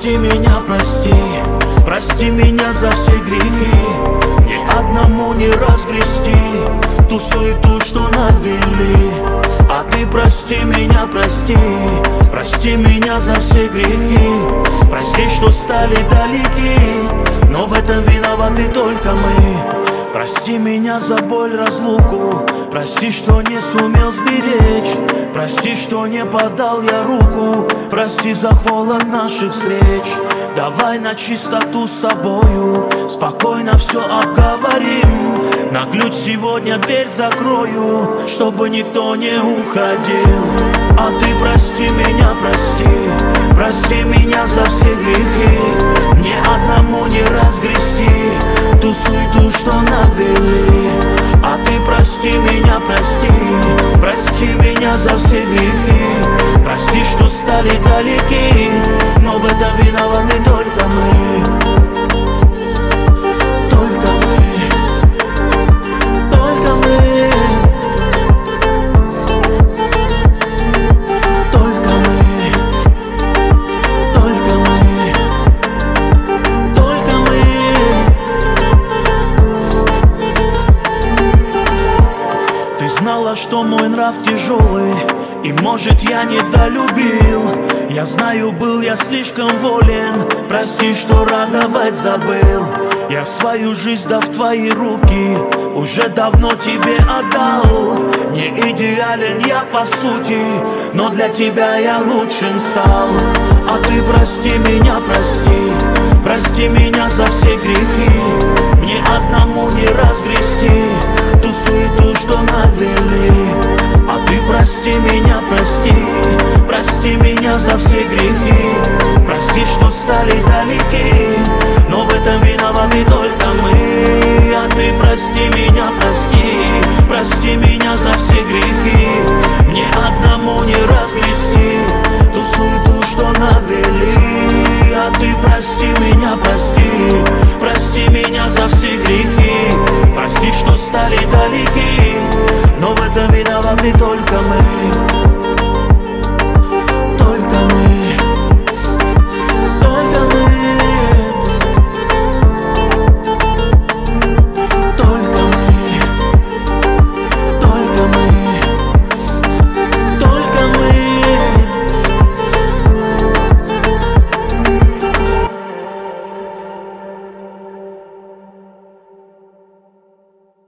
прости меня, прости. Прости меня за все грехи. Ни одному не разгрести ту суету, что навели. А ты прости меня, прости. Прости меня за все грехи. Прости, что стали далеки, но в этом виноваты только мы. Прости меня за боль, разлуку. Прости, что не сумел сберечь. Прости, что не подал я руку. Прости за холод наших встреч. Давай на чистоту с тобою спокойно все обговорим. На ключ сегодня дверь закрою, чтобы никто не уходил. А ты прости меня, прости. Прости меня за все грехи. Ни одному не разгрести ту суету, что навели. А ты прости меня, прости. Прости меня за все грехи. Прости, что стали далеки, но в этом виноваты только мы. Только мы. Только мы. Только мы. Только мы. Только мы. Ты знала, что мой нрав тяжелый, и может я недолюбил. Я знаю, был я слишком волен. Прости, что радовать забыл. Я свою жизнь, дав в твои руки, уже давно тебе отдал. Не идеален я по сути, но для тебя я лучшим стал. А ты прости меня, прости. Прости меня за все грехи. Мне одному не разгрести ту суету, что навели. А ты прости меня, прости. Прости меня за все грехи. Прости, что стали далеки, но в этом виноваты только мы. А ты прости меня, прости. Прости меня за все грехи. Мне одному не разгрести ту суету, что навели. А ты прости меня, прости. Прости меня за все грехи. Прости, что стали далеки, но в этом виноваты только мы.